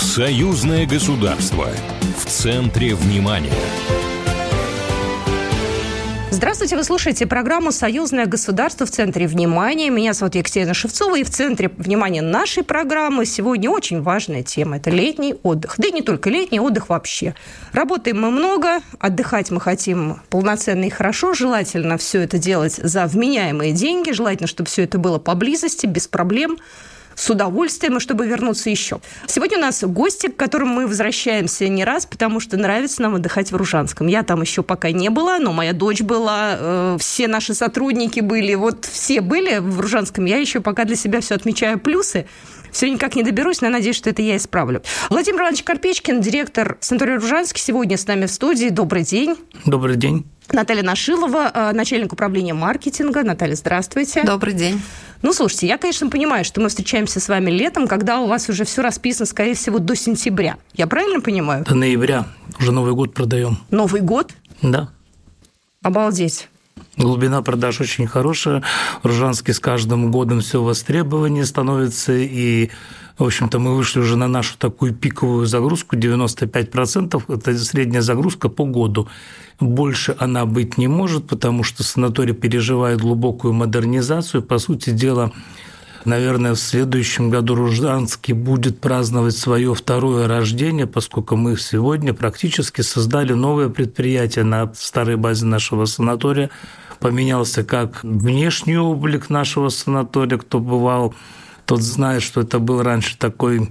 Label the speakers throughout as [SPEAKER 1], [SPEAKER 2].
[SPEAKER 1] Союзное государство в центре внимания.
[SPEAKER 2] Здравствуйте, вы слушаете программу «Союзное государство в центре внимания». Меня зовут Екатерина Шевцова, и в центре внимания нашей программы сегодня очень важная тема – это летний отдых. Да и не только летний, отдых вообще. Работаем мы много, отдыхать мы хотим полноценно и хорошо. Желательно все это делать за вменяемые деньги, желательно, чтобы все это было поблизости, без проблем, с удовольствием, и чтобы вернуться еще. Сегодня у нас гости, к которым мы возвращаемся не раз, потому что нравится нам отдыхать в Ружанском. Я там еще пока не была, но моя дочь была, все наши сотрудники были, вот все были в Ружанском. Я еще пока для себя все отмечаю плюсы. Все никак не доберусь, но я надеюсь, что это я исправлю. Владимир Иванович Карпечкин, директор санатория Ружанский, сегодня с нами в студии. Добрый день.
[SPEAKER 3] Добрый день.
[SPEAKER 2] Наталья Нашилова, начальник управления маркетинга. Наталья, здравствуйте.
[SPEAKER 4] Добрый день.
[SPEAKER 2] Ну, слушайте, я, конечно, понимаю, что мы встречаемся с вами летом, когда у вас уже все расписано, скорее всего, до сентября. Я правильно понимаю?
[SPEAKER 3] До ноября. Уже Новый год продаем.
[SPEAKER 2] Новый год?
[SPEAKER 3] Да.
[SPEAKER 2] Обалдеть.
[SPEAKER 3] Глубина продаж очень хорошая. Ружанский с каждым годом все востребованнее становится. И, в общем-то, мы вышли уже на нашу такую пиковую загрузку. 95% – это средняя загрузка по году. Больше она быть не может, потому что санаторий переживает глубокую модернизацию. По сути дела, наверное, в следующем году Ружанский будет праздновать свое второе рождение, поскольку мы сегодня практически создали новое предприятие на старой базе нашего санатория. Поменялся как внешний облик нашего санатория. Кто бывал, тот знает, что это был раньше такой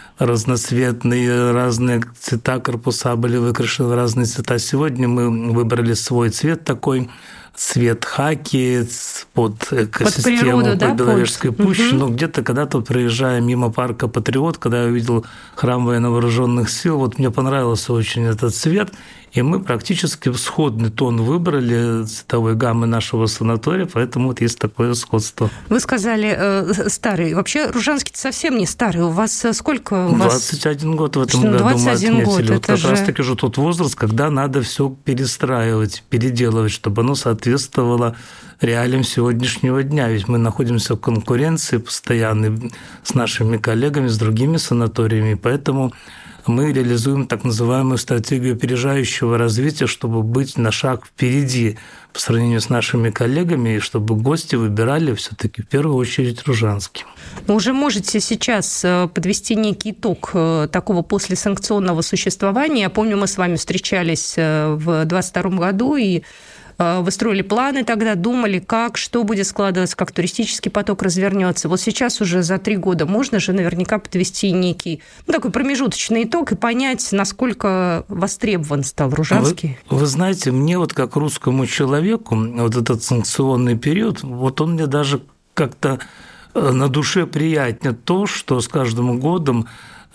[SPEAKER 3] разноцветные, разные цвета, корпуса были выкрашены в разные цвета. Сегодня мы выбрали свой цвет такой, цвет хаки под экосистему,
[SPEAKER 2] под природу,
[SPEAKER 3] под Беловежской пущи.
[SPEAKER 2] Угу.
[SPEAKER 3] Но где-то когда-то, проезжая мимо парка «Патриот», когда я увидел храм военно-вооруженных сил, вот мне понравился очень этот цвет, и мы практически сходный тон выбрали цветовой гаммы нашего санатория, поэтому вот есть такое сходство.
[SPEAKER 2] Вы сказали старый. Вообще Ружанский совсем не старый. У вас сколько?
[SPEAKER 3] 21 год в этом году
[SPEAKER 2] 21
[SPEAKER 3] мы отметили.
[SPEAKER 2] год,
[SPEAKER 3] вот как раз-таки уже тот возраст, когда надо все перестраивать, переделывать, чтобы оно соответствовало реалиям сегодняшнего дня. Ведь мы находимся в конкуренции постоянной с нашими коллегами, с другими санаториями, поэтому мы реализуем так называемую стратегию опережающего развития, чтобы быть на шаг впереди по сравнению с нашими коллегами, и чтобы гости выбирали все-таки в первую очередь Ружанский.
[SPEAKER 2] Вы уже можете сейчас подвести некий итог такого послесанкционного существования. Я помню, мы с вами встречались в 2022 году, и вы строили планы тогда, думали, как, что будет складываться, как туристический поток развернется. Вот сейчас уже за 3 года можно же наверняка подвести некий такой промежуточный итог и понять, насколько востребован стал Ружанский.
[SPEAKER 3] Вы знаете, мне вот как русскому человеку вот этот санкционный период, вот он мне даже как-то на душе приятнее то, что с каждым годом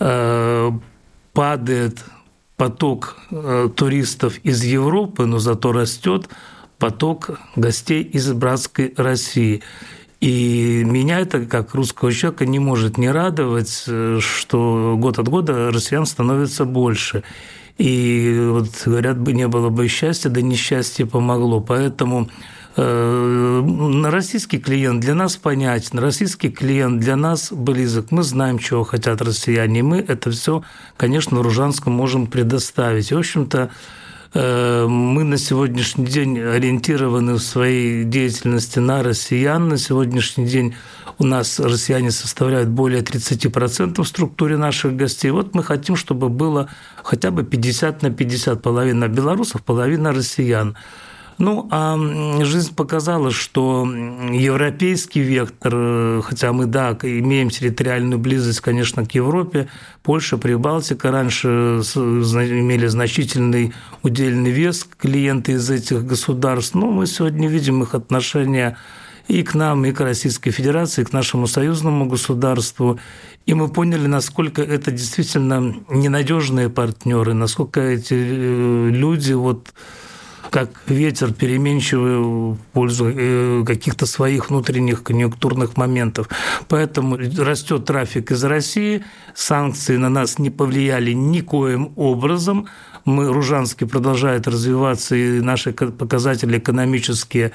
[SPEAKER 3] падает поток туристов из Европы, но зато растет поток гостей из братской России. И меня это, как русского человека, не может не радовать, что год от года россиян становится больше. И вот говорят, бы не было бы счастья, да несчастье помогло. Поэтому российский клиент для нас понятен, российский клиент для нас близок. Мы знаем, чего хотят россияне, и мы это все, конечно, в Ружанском можем предоставить. И, в общем-то, мы на сегодняшний день ориентированы в своей деятельности на россиян. На сегодняшний день у нас россияне составляют более 30% в структуре наших гостей. Вот мы хотим, чтобы было хотя бы 50 на 50, половина белорусов, половина россиян. Ну, а жизнь показала, что европейский вектор, хотя мы, да, имеем территориальную близость, конечно, к Европе, Польша, Прибалтика раньше имели значительный удельный вес клиенты из этих государств, но мы сегодня видим их отношения и к нам, и к Российской Федерации, и к нашему союзному государству. И мы поняли, насколько это действительно ненадежные партнеры, насколько эти люди вот как ветер переменчивый в пользу каких-то своих внутренних конъюнктурных моментов. Поэтому растет трафик из России, санкции на нас не повлияли никоим образом. Ружанский продолжает развиваться, и наши показатели экономические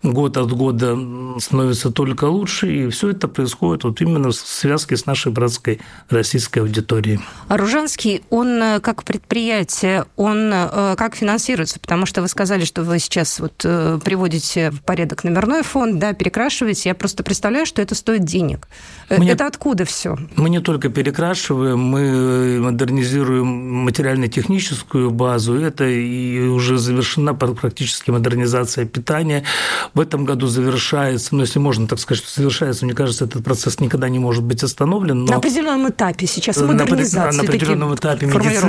[SPEAKER 3] год от года становится только лучше, и все это происходит вот именно в связке с нашей братской российской аудиторией.
[SPEAKER 2] А Ружанский, он как предприятие, он как финансируется? Потому что вы сказали, что вы сейчас вот приводите в порядок номерной фонд, да, перекрашиваете. Я просто представляю, что это стоит денег. Это откуда все?
[SPEAKER 3] Мы не только перекрашиваем, мы модернизируем материально-техническую базу. Это и уже завершена практически модернизация питания. В этом году завершается, если можно так сказать, что завершается, мне кажется, этот процесс никогда не может быть остановлен. Но
[SPEAKER 2] на определенном этапе сейчас модернизация.
[SPEAKER 3] На определенном этапе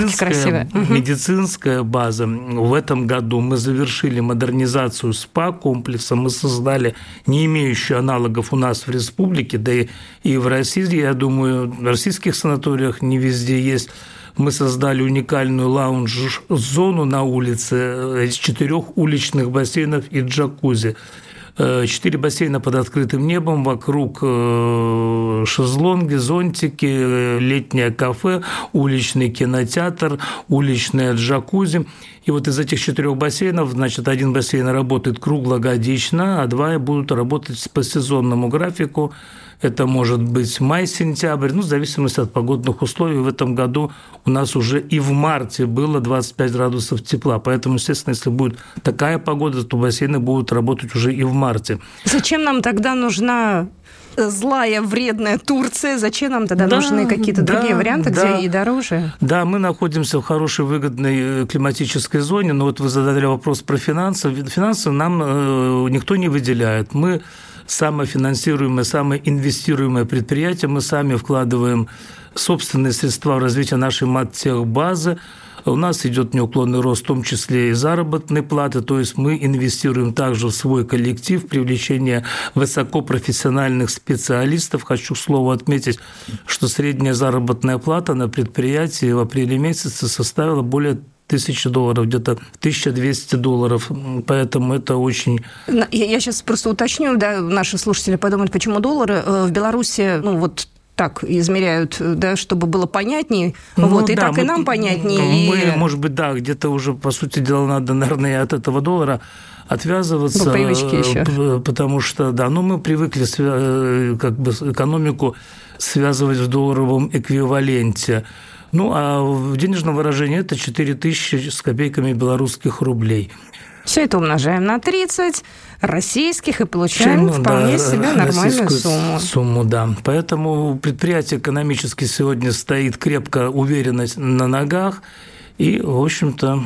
[SPEAKER 3] медицинская база. В этом году мы завершили модернизацию СПА-комплекса, мы создали не имеющую аналогов у нас в республике, да и в России, я думаю, в российских санаториях не везде есть. Мы создали уникальную лаунж-зону на улице из 4 уличных бассейнов и джакузи. 4 бассейна под открытым небом, вокруг шезлонги, зонтики, летнее кафе, уличный кинотеатр, уличное джакузи. И вот из этих 4 бассейнов, значит, один бассейн работает круглогодично, а 2 будут работать по сезонному графику. Это может быть май-сентябрь, в зависимости от погодных условий. В этом году у нас уже и в марте было 25 градусов тепла. Поэтому, естественно, если будет такая погода, то бассейны будут работать уже и в марте.
[SPEAKER 2] Зачем нам тогда нужна злая, вредная Турция? Зачем нам тогда нужны какие-то другие варианты, где и дороже?
[SPEAKER 3] Да, мы находимся в хорошей, выгодной климатической зоне. Но вот вы задали вопрос про финансы. Финансы нам никто не выделяет. Мы самофинансируемое, самоинвестируемое предприятие, мы сами вкладываем собственные средства в развитие нашей маттехбазы. У нас идет неуклонный рост, в том числе и заработной платы, то есть мы инвестируем также в свой коллектив, в привлечение высокопрофессиональных специалистов. Хочу, к слову, отметить, что средняя заработная плата на предприятии в апреле месяце составила более $1000, где-то $1200, поэтому это очень...
[SPEAKER 2] Я сейчас просто уточню, да, наши слушатели подумают, почему доллары в Беларуси, так измеряют, да, чтобы было понятнее, и так и нам понятнее.
[SPEAKER 3] Мы, может быть, да, где-то уже, по сути дела, надо, наверное, от этого доллара отвязываться,
[SPEAKER 2] привычки еще.
[SPEAKER 3] Потому что, мы привыкли экономику связывать в долларовом эквиваленте. А в денежном выражении это 4000 с копейками белорусских рублей.
[SPEAKER 2] Все это умножаем на 30 российских и получаем вполне себе нормальную
[SPEAKER 3] сумму. Да. Поэтому предприятие экономически сегодня стоит крепко, уверенно на ногах. И, в общем-то,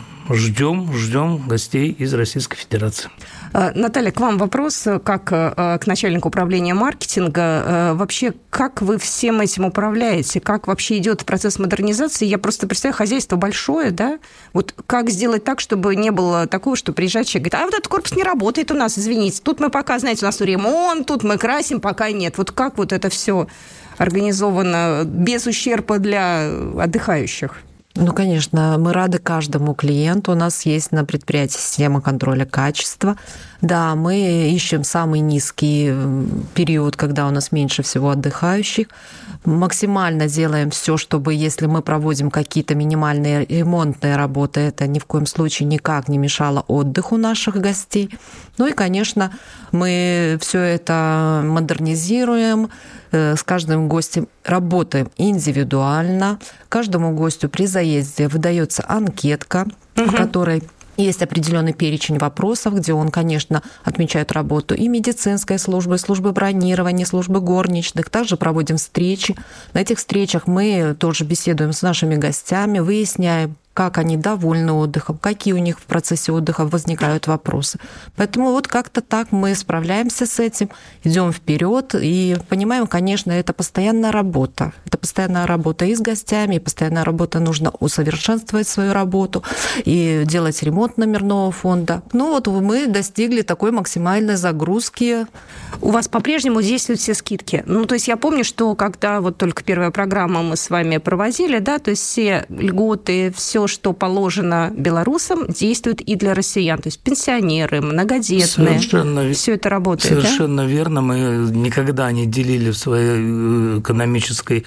[SPEAKER 3] ждем гостей из Российской Федерации.
[SPEAKER 2] Наталья, к вам вопрос, как к начальнику управления маркетинга. Вообще, как вы всем этим управляете? Как вообще идет процесс модернизации? Я просто представляю, хозяйство большое, да? Вот как сделать так, чтобы не было такого, что приезжает человек и говорит, вот этот корпус не работает у нас, извините. Тут мы пока, знаете, у нас ремонт, тут мы красим, пока нет. Вот как вот это все организовано без ущерба для отдыхающих?
[SPEAKER 4] Конечно, мы рады каждому клиенту. У нас есть на предприятии система контроля качества. Да, мы ищем самый низкий период, когда у нас меньше всего отдыхающих. Максимально делаем все, чтобы, если мы проводим какие-то минимальные ремонтные работы, это ни в коем случае никак не мешало отдыху наших гостей. И, конечно, мы все это модернизируем, с каждым гостем работаем индивидуально. Каждому гостю при заезде выдается анкетка, в которой есть определенный перечень вопросов, где он, конечно, отмечает работу и медицинской службы, службы бронирования, службы горничных. Также проводим встречи. На этих встречах мы тоже беседуем с нашими гостями, выясняем, как они довольны отдыхом, какие у них в процессе отдыха возникают вопросы. Поэтому как-то так мы справляемся с этим, идем вперед и понимаем, конечно, это постоянная работа. Это постоянная работа и с гостями, и постоянная работа, нужно усовершенствовать свою работу и делать ремонт номерного фонда. Мы достигли такой максимальной загрузки.
[SPEAKER 2] У вас по-прежнему действуют все скидки? То есть я помню, что когда только первая программа мы с вами проводили, да, то есть все льготы, все, что положено белорусам, действует и для россиян. То есть пенсионеры, многодетные. Все это работает,
[SPEAKER 3] совершенно верно. Мы никогда не делили в своей экономической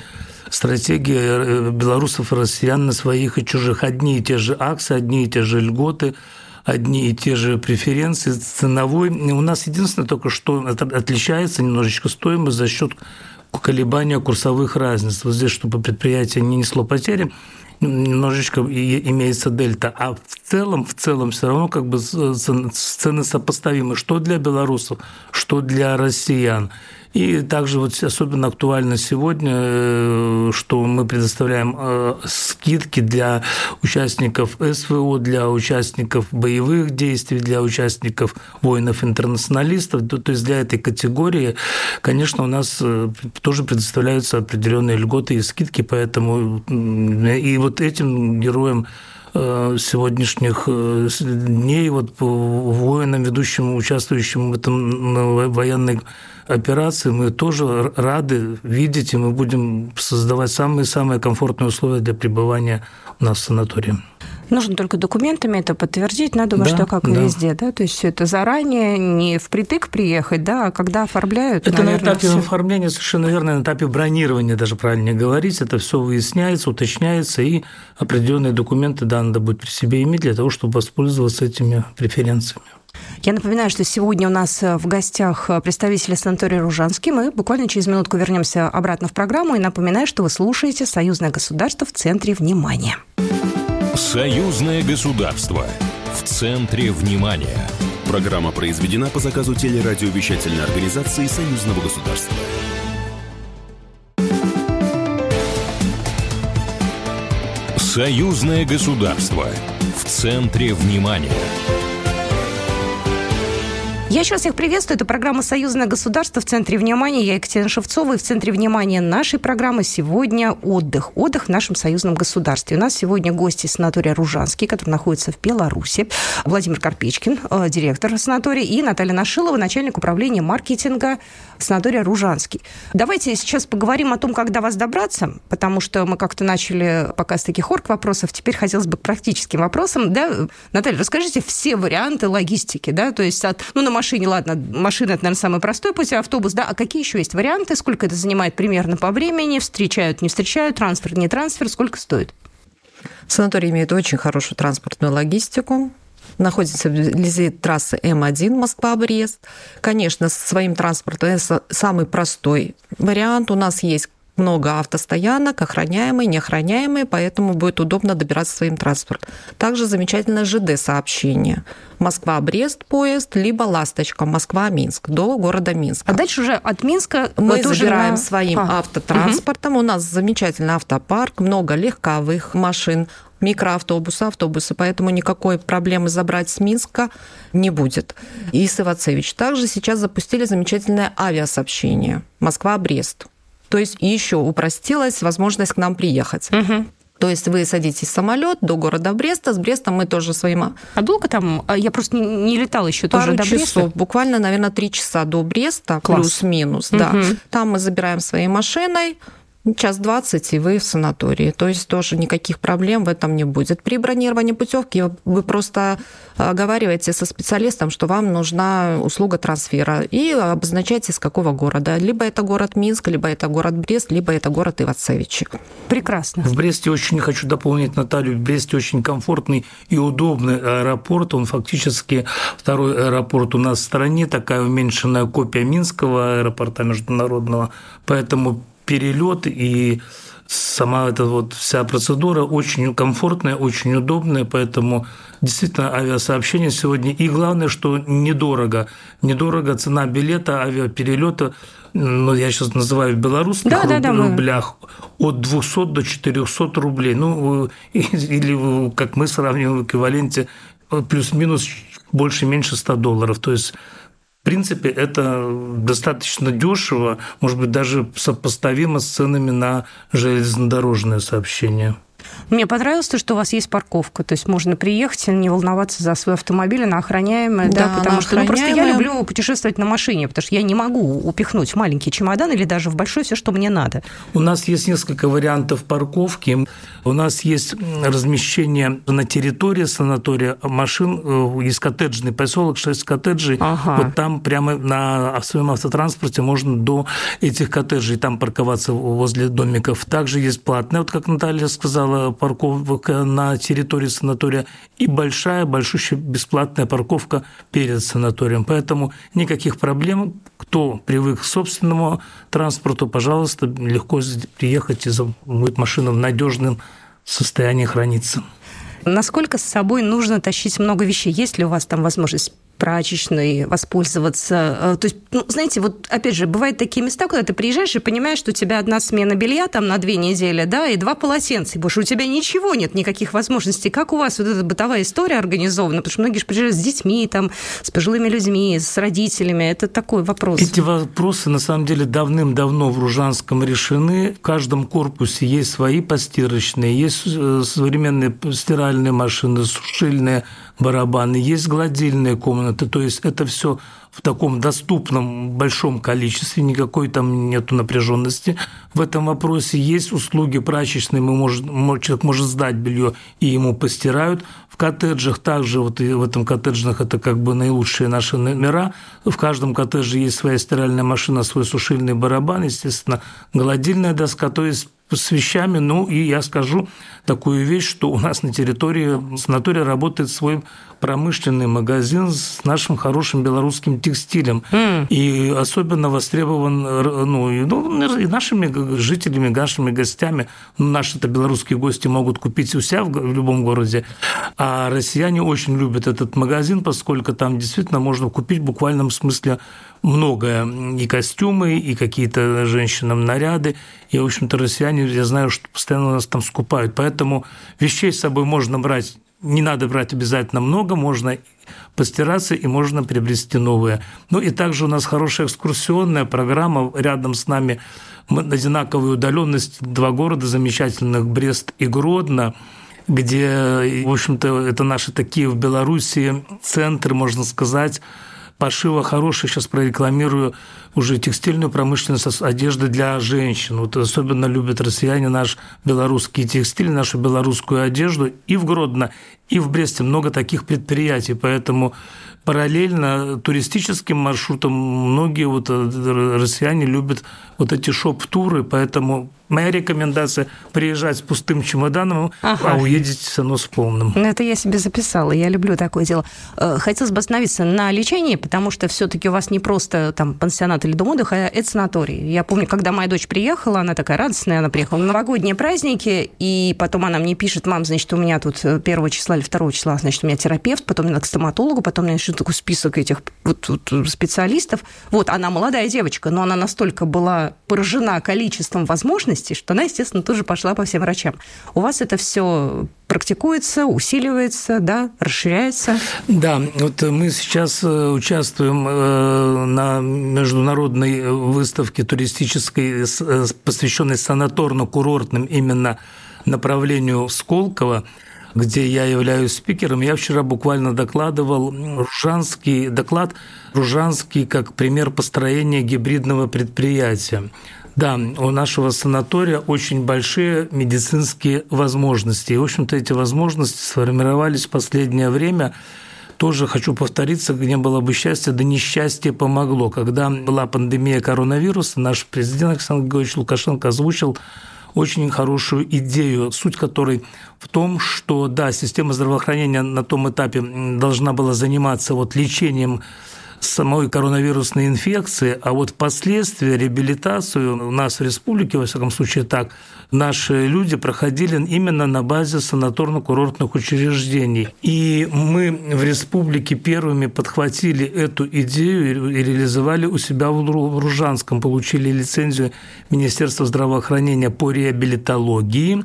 [SPEAKER 3] стратегии белорусов и россиян на своих и чужих. Одни и те же акции, одни и те же льготы, одни и те же преференции ценовой. У нас единственное только, что отличается немножечко стоимость за счет колебания курсовых разниц. Вот здесь, чтобы предприятие не несло потери, немножечко имеется дельта. А в целом все равно как бы цены сопоставимы, что для белорусов, что для россиян. И также вот особенно актуально сегодня, что мы предоставляем скидки для участников СВО, для участников боевых действий, для участников воинов-интернационалистов. То есть для этой категории, конечно, у нас тоже предоставляются определенные льготы и скидки, поэтому и вот этим героям сегодняшних дней, вот воинам, ведущим, участвующим в этом военной операции, мы тоже рады видеть, и мы будем создавать самые-самые комфортные условия для пребывания у нас в санатории.
[SPEAKER 2] Нужно только документами это подтвердить. Но я думаю, что как и везде, да, то есть все это заранее, не впритык приехать, да, а когда оформляют.
[SPEAKER 3] Это наверное, на этапе оформления, совершенно верно, на этапе бронирования даже правильнее говорить, это все выясняется, уточняется, и определенные документы, да, надо будет при себе иметь для того, чтобы воспользоваться этими преференциями.
[SPEAKER 2] Я напоминаю, что сегодня у нас в гостях представители санатория «Ружанский». Мы буквально через минутку вернемся обратно в программу. И напоминаю, что вы слушаете «Союзное государство» в центре внимания.
[SPEAKER 1] Союзное государство в центре внимания.
[SPEAKER 5] Программа произведена по заказу телерадиовещательной организации Союзного государства.
[SPEAKER 1] Союзное государство в центре внимания.
[SPEAKER 2] Я еще раз всех приветствую. Это программа «Союзное государство» в центре внимания. Я Екатерина Шевцова. И в центре внимания нашей программы сегодня отдых. Отдых в нашем союзном государстве. У нас сегодня гости санатория «Ружанский», который находится в Беларуси. Владимир Карпечкин, директор санатория, и Наталья Нашилова, начальник управления маркетинга санатория «Ружанский». Давайте сейчас поговорим о том, как до вас добраться, потому что мы как-то начали пока с таких орг-вопросов. Теперь хотелось бы к практическим вопросам. Да? Наталья, расскажите все варианты логистики. Да? То есть на машине, ладно, машина – это, наверное, самый простой путь, автобус, да, а какие еще есть варианты, сколько это занимает примерно по времени, встречают, не встречают, трансфер, не трансфер, сколько стоит?
[SPEAKER 4] Санаторий имеет очень хорошую транспортную логистику, находится вблизи трассы М1 Москва-Брест. Конечно, со своим транспортом это самый простой вариант. У нас есть много автостоянок, охраняемые, неохраняемые, поэтому будет удобно добираться своим транспортом. Также замечательное ЖД-сообщение. Москва-Брест поезд, либо «Ласточка» Москва-Минск до города Минска.
[SPEAKER 2] А дальше уже от Минска
[SPEAKER 4] мы забираем своим автотранспортом. У нас замечательный автопарк, много легковых машин, микроавтобусы, автобусы, поэтому никакой проблемы забрать с Минска не будет. И с Ивацевич. Также сейчас запустили замечательное авиасообщение Москва-Брест. То есть еще упростилась возможность к нам приехать. Угу. То есть вы садитесь в самолет до города Бреста. С Брестом мы тоже своим...
[SPEAKER 2] А долго там? Я просто не летала еще тоже до Бреста.
[SPEAKER 4] Пару часов. Буквально, наверное, 3 часа до Бреста, плюс-минус. Да. Там мы забираем своей машиной. 1:20, и вы в санатории. То есть тоже никаких проблем в этом не будет. При бронировании путевки вы просто оговариваете со специалистом, что вам нужна услуга трансфера, и обозначаете, из какого города. Либо это город Минск, либо это город Брест, либо это город Ивацевичи.
[SPEAKER 2] Прекрасно.
[SPEAKER 3] В Бресте очень, хочу дополнить Наталью, в Бресте очень комфортный и удобный аэропорт. Он фактически второй аэропорт у нас в стране, такая уменьшенная копия Минского аэропорта международного. Поэтому перелет и сама эта вот вся процедура очень комфортная, очень удобная, поэтому действительно авиасообщение сегодня. И главное, что недорого. Недорого цена билета, авиаперелета, ну, я сейчас называю в белорусских рублях, от 200 до 400 рублей. Ну, или, как мы сравниваем в эквиваленте, плюс-минус больше-меньше $100. То есть в принципе, это достаточно дешево, может быть, даже сопоставимо с ценами на железнодорожное сообщение.
[SPEAKER 2] Мне понравилось то, что у вас есть парковка, то есть можно приехать и не волноваться за свой автомобиль, она охраняемая, да, потому что просто я люблю путешествовать на машине, потому что я не могу упихнуть в маленький чемодан или даже в большой все, что мне надо.
[SPEAKER 3] У нас есть несколько вариантов парковки. У нас есть размещение на территории санатория машин, есть коттеджный поселок, 6 коттеджей. Ага. Вот там прямо на своем автотранспорте можно до этих коттеджей там парковаться возле домиков. Также есть платная, вот как Наталья сказала, парковок на территории санатория и большущая бесплатная парковка перед санаторием. Поэтому никаких проблем. Кто привык к собственному транспорту, пожалуйста, легко приехать и замыть машину в надежном состоянии хранится.
[SPEAKER 2] Насколько с собой нужно тащить много вещей? Есть ли у вас там возможность прачечной воспользоваться? То есть, знаете, вот опять же, бывают такие места, куда ты приезжаешь и понимаешь, что у тебя одна смена белья там на 2 недели, да, и 2 полотенца, и больше у тебя ничего нет, никаких возможностей. Как у вас вот эта бытовая история организована? Потому что многие же приезжают с детьми, там, с пожилыми людьми, с родителями. Это такой вопрос.
[SPEAKER 3] Эти вопросы, на самом деле, давным-давно в Ружанском решены. В каждом корпусе есть свои постирочные, есть современные стиральные машины, сушильные барабаны, есть гладильные комнаты, то есть это все в таком доступном большом количестве, никакой там нету напряженности в этом вопросе. Есть услуги прачечные, человек может сдать белье и ему постирают. В коттеджах также, вот и в этом коттеджных это как бы наилучшие наши номера. В каждом коттедже есть своя стиральная машина, свой сушильный барабан, естественно, гладильная доска, то есть с вещами. Ну, и я скажу такую вещь, что у нас на территории санатория работает свой промышленный магазин с нашим хорошим белорусским текстилем. И особенно востребован и нашими жителями, нашими гостями. Наши-то белорусские гости могут купить у себя в любом городе, а россияне очень любят этот магазин, поскольку там действительно можно купить в буквальном смысле многое. И костюмы, и какие-то женщинам наряды. И, в общем-то, россияне, я знаю, что постоянно нас там скупают. Поэтому вещей с собой можно брать, не надо брать обязательно много, можно постираться и можно приобрести новые. Ну и также у нас хорошая экскурсионная программа. Рядом с нами на одинаковой удаленности 2 города замечательных, Брест и Гродно, где, в общем-то, это наши такие в Беларуси центры, можно сказать, пошива хороший. Сейчас прорекламирую уже текстильную промышленность одежды для женщин. Вот особенно любят россияне наш белорусский текстиль, нашу белорусскую одежду. И в Гродно, и в Бресте много таких предприятий. Поэтому параллельно туристическим маршрутам многие россияне любят вот эти шоп-туры. Поэтому моя рекомендация – приезжать с пустым чемоданом, а уедете все равно с полным.
[SPEAKER 2] Это я себе записала, я люблю такое дело. Хотелось бы остановиться на лечении, потому что все-таки у вас не просто там пансионат или дом отдыха, а это санаторий. Я помню, когда моя дочь приехала, она такая радостная, она приехала на новогодние праздники, и потом она мне пишет: мам, значит, у меня тут 1 числа или 2 числа, значит, у меня терапевт, потом мне надо к стоматологу, потом мне еще такой список этих специалистов. Вот, она молодая девочка, но она настолько была поражена количеством возможностей, что она, естественно, тоже пошла по всем врачам. У вас это все практикуется, усиливается, да, расширяется? Да,
[SPEAKER 3] вот мы сейчас участвуем на международной выставке туристической, посвященной санаторно-курортным именно направлению Сколково, где я являюсь спикером. Я вчера буквально докладывал Ружанский как пример построения гибридного предприятия. Да, у нашего санатория очень большие медицинские возможности. И, в общем-то, эти возможности сформировались в последнее время. Тоже хочу повториться, не было бы счастья, да несчастье помогло. Когда была пандемия коронавируса, наш президент Александр Григорьевич Лукашенко озвучил очень хорошую идею, суть которой в том, что, да, система здравоохранения на том этапе должна была заниматься лечением самой коронавирусной инфекции, а впоследствии реабилитацию у нас в республике, во всяком случае так, наши люди проходили именно на базе санаторно-курортных учреждений. И мы в республике первыми подхватили эту идею и реализовали у себя в Ружанском, получили лицензию Министерства здравоохранения по реабилитологии,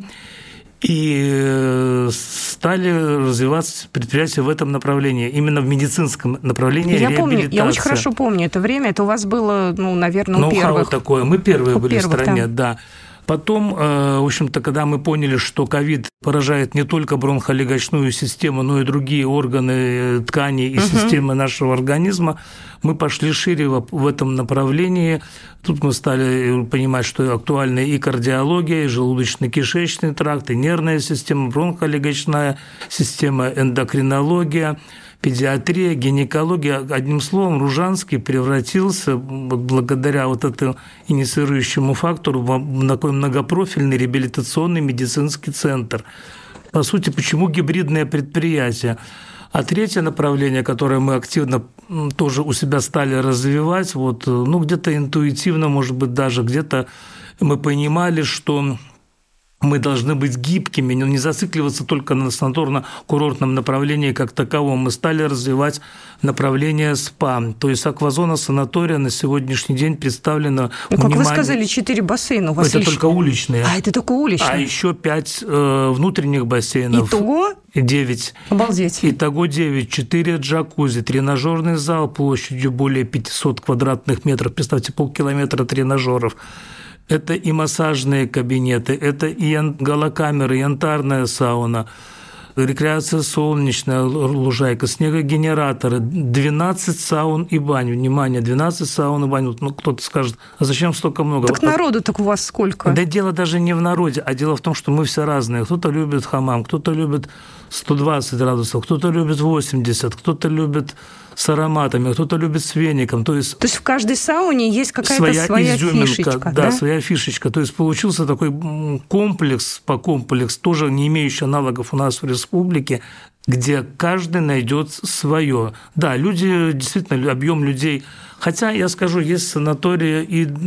[SPEAKER 3] и стали развиваться предприятия в этом направлении, именно в медицинском направлении реабилитации.
[SPEAKER 2] Я очень хорошо помню это время, это у вас было, наверное, у первых.
[SPEAKER 3] Такое, мы первые были в стране, да. Потом, в общем-то, когда мы поняли, что ковид поражает не только бронхолегочную систему, но и другие органы, ткани и системы нашего организма, мы пошли шире в этом направлении. Тут мы стали понимать, что актуальна и кардиология, и желудочно-кишечный тракт, и нервная система, бронхолегочная система, эндокринология, педиатрия, гинекология. Одним словом, Ружанский превратился, благодаря вот этому инициирующему фактору, в такой многопрофильный реабилитационный медицинский центр. По сути, почему гибридное предприятие? А третье направление, которое мы активно тоже у себя стали развивать, где-то интуитивно, может быть, даже где-то мы понимали, что мы должны быть гибкими, не зацикливаться только на санаторно-курортном направлении как таковом. Мы стали развивать направление СПА. То есть аквазона санатория на сегодняшний день представлена...
[SPEAKER 2] Как вы сказали, 4 бассейна у вас
[SPEAKER 3] это только уличные.
[SPEAKER 2] Это только уличные.
[SPEAKER 3] А еще 5 внутренних бассейнов.
[SPEAKER 2] Итого?
[SPEAKER 3] 9.
[SPEAKER 2] Обалдеть.
[SPEAKER 3] Итого 9. 4 джакузи, тренажерный зал площадью более 500 квадратных метров. Представьте, полкилометра тренажеров. Это и массажные кабинеты, это и галокамеры, янтарная сауна, рекреация солнечная лужайка, снегогенераторы, 12 саун и бань. Внимание, 12 саун и бань. Кто-то скажет, а зачем столько много?
[SPEAKER 2] Так народу так у вас сколько?
[SPEAKER 3] Да дело даже не в народе, а дело в том, что мы все разные. Кто-то любит хамам, кто-то любит 120 градусов, кто-то любит 80, кто-то любит с ароматами, кто-то любит с веником. То есть в каждой сауне есть какая-то своя фишечка. Да, своя фишечка. То есть получился такой комплекс, тоже не имеющий аналогов у нас в республике, где каждый найдет свое. Да, люди, действительно, объем людей. Хотя, я скажу, есть санатории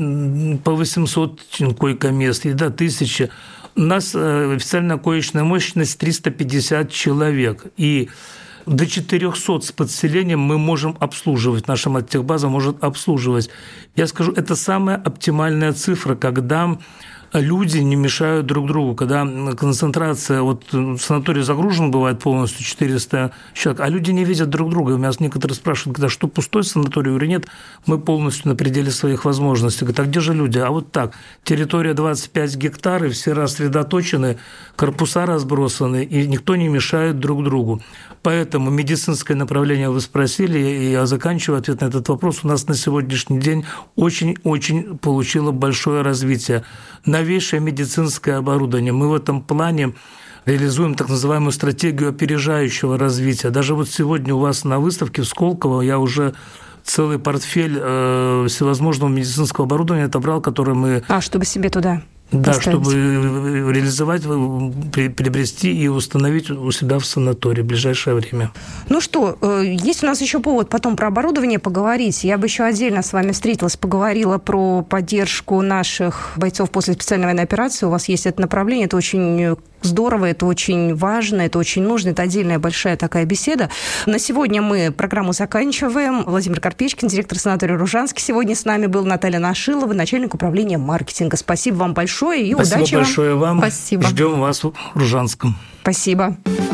[SPEAKER 3] и по 800 койко-мест, и до 1000. У нас официальная коечная мощность 350 человек. И до 400 с подселением мы можем обслуживать, наша маттехбаза может обслуживать. Я скажу, это самая оптимальная цифра, когда люди не мешают друг другу, когда концентрация, санаторий загружен бывает полностью 400 человек, а люди не видят друг друга. У меня некоторые спрашивают, когда что, пустой санаторий или нет, мы полностью на пределе своих возможностей. Говорят, а где же люди? А вот так, территория 25 гектар, и все рассредоточены, корпуса разбросаны, и никто не мешает друг другу. Поэтому медицинское направление вы спросили, и я заканчиваю ответ на этот вопрос. У нас на сегодняшний день очень-очень получило большое развитие. Новейшее медицинское оборудование. Мы в этом плане реализуем так называемую стратегию опережающего развития. Даже сегодня у вас на выставке в Сколково я уже целый портфель всевозможного медицинского оборудования отобрал, которое мы...
[SPEAKER 2] чтобы себе туда...
[SPEAKER 3] Да,
[SPEAKER 2] поставить.
[SPEAKER 3] Чтобы реализовать, приобрести и установить у себя в санатории в ближайшее время.
[SPEAKER 2] Ну что, есть у нас еще повод потом про оборудование поговорить. Я бы еще отдельно с вами встретилась, поговорила про поддержку наших бойцов после специальной военной операции. У вас есть это направление, это очень здорово, это очень важно, это очень нужно, это отдельная большая такая беседа. На сегодня мы программу заканчиваем. Владимир Карпечкин, директор санатория Ружанский, сегодня с нами был. Наталья Нашилова, начальник управления маркетинга. Спасибо вам большое и удачи вам.
[SPEAKER 3] Спасибо большое вам.
[SPEAKER 2] Спасибо.
[SPEAKER 3] Ждем вас в Ружанском.
[SPEAKER 2] Спасибо.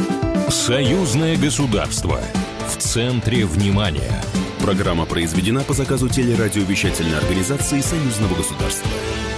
[SPEAKER 1] Союзное государство. В центре внимания.
[SPEAKER 5] Программа произведена по заказу телерадиовещательной организации Союзного государства.